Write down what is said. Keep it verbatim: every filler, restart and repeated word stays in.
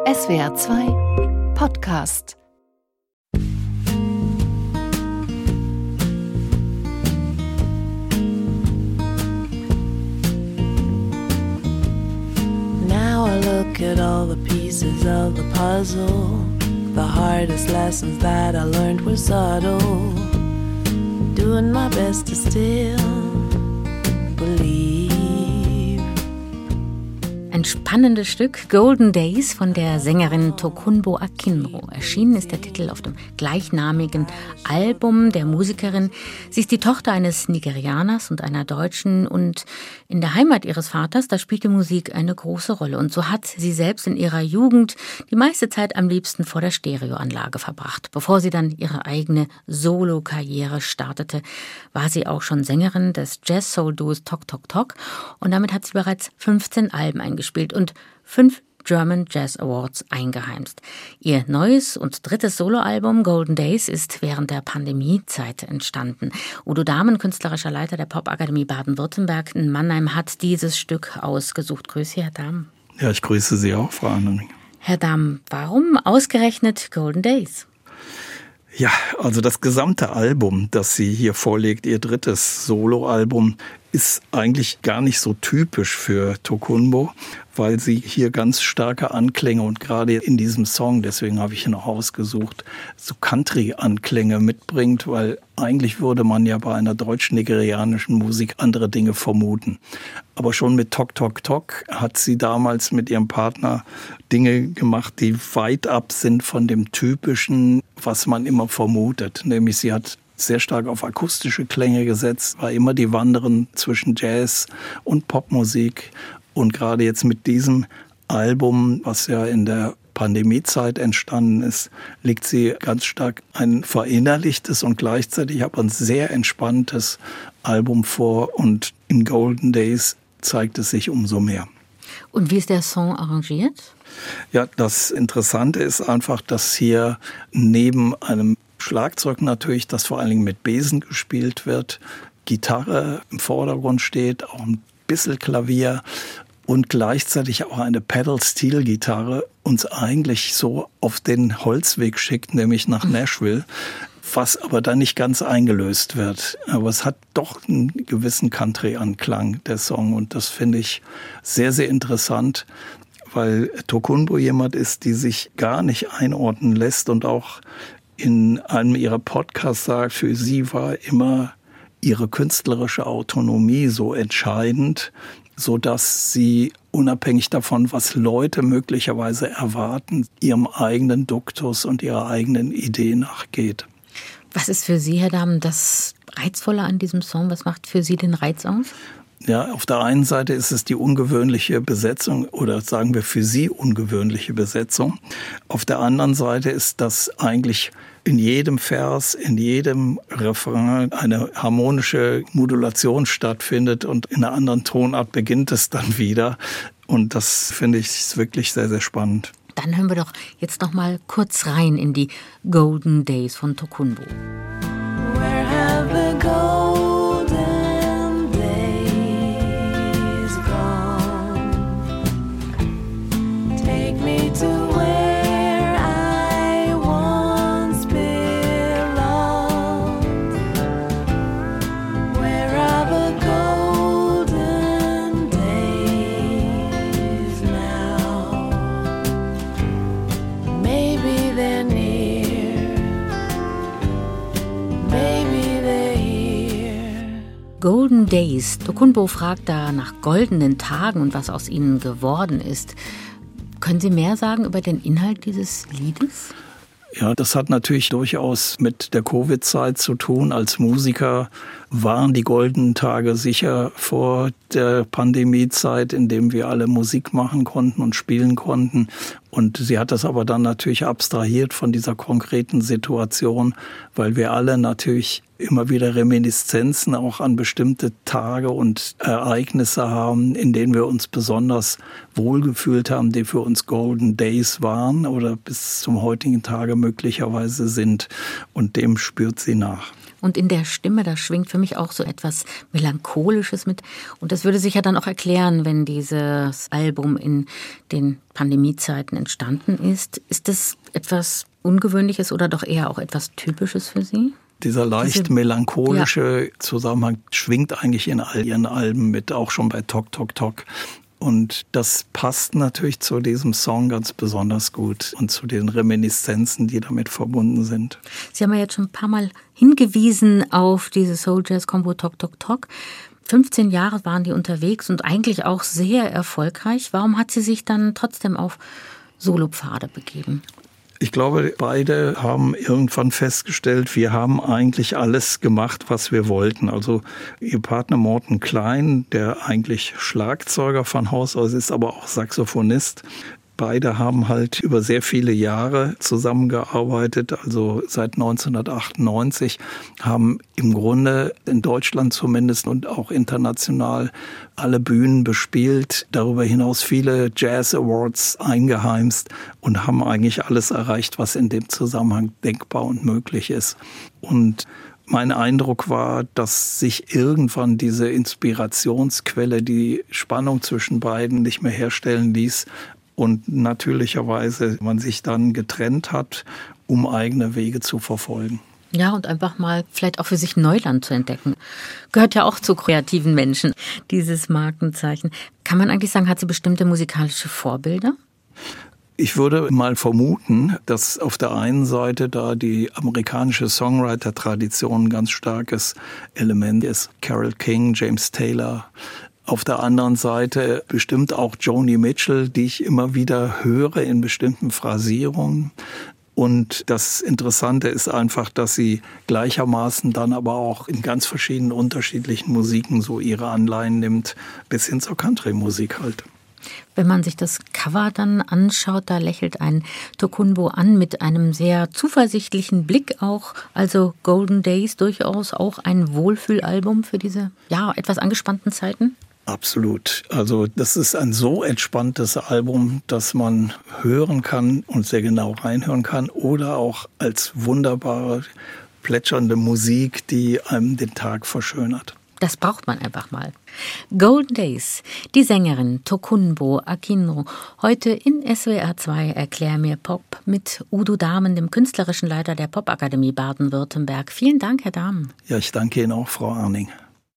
S W R zwei Podcast. Now I look at all the pieces of the puzzle. The hardest lessons that I learned were subtle. Doing my best to still believe. Ein spannendes Stück, Golden Days von der Sängerin Tokunboh Akinro. Erschienen ist der Titel auf dem gleichnamigen Album der Musikerin. Sie ist die Tochter eines Nigerianers und einer Deutschen und in der Heimat ihres Vaters, da spielt die Musik eine große Rolle. Und so hat sie selbst in ihrer Jugend die meiste Zeit am liebsten vor der Stereoanlage verbracht. Bevor sie dann ihre eigene Solo-Karriere startete, war sie auch schon Sängerin des Jazz-Soul-Duos Tok Tok Tok und damit hat sie bereits fünfzehn Alben eingespielt und fünf German Jazz Awards eingeheimst. Ihr neues und drittes Soloalbum Golden Days ist während der Pandemiezeit entstanden. Udo Dahmen, künstlerischer Leiter der Popakademie Baden-Württemberg in Mannheim, hat dieses Stück ausgesucht. Grüße Sie, Herr Dahmen. Ja, ich grüße Sie auch, Frau Annering. Herr Dahmen, warum ausgerechnet Golden Days? Ja, also das gesamte Album, das sie hier vorlegt, ihr drittes Soloalbum, ist eigentlich gar nicht so typisch für Tokunboh, weil sie hier ganz starke Anklänge und gerade in diesem Song, deswegen habe ich ihn auch ausgesucht, so Country-Anklänge mitbringt, weil eigentlich würde man ja bei einer deutsch-nigerianischen Musik andere Dinge vermuten. Aber schon mit Tok Tok Tok hat sie damals mit ihrem Partner Dinge gemacht, die weit ab sind von dem Typischen, was man immer vermutet. Nämlich sie hat sehr stark auf akustische Klänge gesetzt, war immer die Wanderin zwischen Jazz und Popmusik. Und gerade jetzt mit diesem Album, was ja in der Pandemiezeit entstanden ist, legt sie ganz stark ein verinnerlichtes und gleichzeitig aber ein sehr entspanntes Album vor. Und in Golden Days zeigt es sich umso mehr. Und wie ist der Song arrangiert? Ja, das Interessante ist einfach, dass hier neben einem Schlagzeug natürlich, das vor allen Dingen mit Besen gespielt wird, Gitarre im Vordergrund steht, auch ein bisschen Klavier und gleichzeitig auch eine Pedal-Steel-Gitarre uns eigentlich so auf den Holzweg schickt, nämlich nach Nashville, was aber dann nicht ganz eingelöst wird. Aber es hat doch einen gewissen Country-Anklang, der Song, und das finde ich sehr, sehr interessant, weil Tokunboh jemand ist, die sich gar nicht einordnen lässt und auch in einem ihrer Podcasts sagt, für sie war immer ihre künstlerische Autonomie so entscheidend, so dass sie unabhängig davon, was Leute möglicherweise erwarten, ihrem eigenen Duktus und ihrer eigenen Idee nachgeht. Was ist für Sie, Herr Dahmen, das Reizvolle an diesem Song? Was macht für Sie den Reiz aus? Ja, auf der einen Seite ist es die ungewöhnliche Besetzung oder sagen wir für sie ungewöhnliche Besetzung. Auf der anderen Seite ist das eigentlich in jedem Vers, in jedem Refrain eine harmonische Modulation stattfindet und in einer anderen Tonart beginnt es dann wieder. Und das finde ich wirklich sehr, sehr spannend. Dann hören wir doch jetzt noch mal kurz rein in die Golden Days von Tokunboh. Where have the golden days gone? Take me to where I once belonged. Where are the golden days now? Maybe they're near. Maybe they're here. Golden Days. Tokunboh fragt da nach goldenen Tagen und was aus ihnen geworden ist. Können Sie mehr sagen über den Inhalt dieses Liedes? Ja, das hat natürlich durchaus mit der Covid-Zeit zu tun. Als Musiker waren die goldenen Tage sicher vor der Pandemiezeit, in dem wir alle Musik machen konnten und spielen konnten. Und sie hat das aber dann natürlich abstrahiert von dieser konkreten Situation, weil wir alle natürlich immer wieder Reminiszenzen auch an bestimmte Tage und Ereignisse haben, in denen wir uns besonders wohlgefühlt haben, die für uns Golden Days waren oder bis zum heutigen Tage möglicherweise sind. Und dem spürt sie nach. Und in der Stimme, da schwingt für mich auch so etwas Melancholisches mit. Und das würde sich ja dann auch erklären, wenn dieses Album in den Pandemiezeiten entstanden ist. Ist das etwas Ungewöhnliches oder doch eher auch etwas Typisches für Sie? Dieser leicht Diese, melancholische ja. Zusammenhang schwingt eigentlich in all ihren Alben mit, auch schon bei Tok Tok Tok. Und das passt natürlich zu diesem Song ganz besonders gut und zu den Reminiszenzen, die damit verbunden sind. Sie haben ja jetzt schon ein paar Mal hingewiesen auf diese Soul-Jazz-Kombo Tok Tok Tok. fünfzehn Jahre waren die unterwegs und eigentlich auch sehr erfolgreich. Warum hat sie sich dann trotzdem auf Solopfade begeben? Ich glaube, beide haben irgendwann festgestellt, wir haben eigentlich alles gemacht, was wir wollten. Also ihr Partner Morten Klein, der eigentlich Schlagzeuger von Haus aus ist, aber auch Saxophonist. Beide haben halt über sehr viele Jahre zusammengearbeitet, also seit neunzehnhundertachtundneunzig, haben im Grunde in Deutschland zumindest und auch international alle Bühnen bespielt, darüber hinaus viele Jazz Awards eingeheimst und haben eigentlich alles erreicht, was in dem Zusammenhang denkbar und möglich ist. Und mein Eindruck war, dass sich irgendwann diese Inspirationsquelle, die Spannung zwischen beiden nicht mehr herstellen ließ, und natürlicherweise man sich dann getrennt hat, um eigene Wege zu verfolgen. Ja, und einfach mal vielleicht auch für sich Neuland zu entdecken. Gehört ja auch zu kreativen Menschen, dieses Markenzeichen. Kann man eigentlich sagen, hat sie bestimmte musikalische Vorbilder? Ich würde mal vermuten, dass auf der einen Seite da die amerikanische Songwriter-Tradition ein ganz starkes Element ist. Carole King, James Taylor. Auf der anderen Seite bestimmt auch Joni Mitchell, die ich immer wieder höre in bestimmten Phrasierungen. Und das Interessante ist einfach, dass sie gleichermaßen dann aber auch in ganz verschiedenen unterschiedlichen Musiken so ihre Anleihen nimmt, bis hin zur Country-Musik halt. Wenn man sich das Cover dann anschaut, da lächelt ein Tokunboh an mit einem sehr zuversichtlichen Blick auch. Also Golden Days durchaus auch ein Wohlfühlalbum für diese ja etwas angespannten Zeiten. Absolut. Also das ist ein so entspanntes Album, dass man hören kann und sehr genau reinhören kann oder auch als wunderbare, plätschernde Musik, die einem den Tag verschönert. Das braucht man einfach mal. Golden Days, die Sängerin Tokunboh Akinro. Heute in S W R zwei Erklär mir Pop mit Udo Dahmen, dem künstlerischen Leiter der Popakademie Baden-Württemberg. Vielen Dank, Herr Dahmen. Ja, ich danke Ihnen auch, Frau Arning.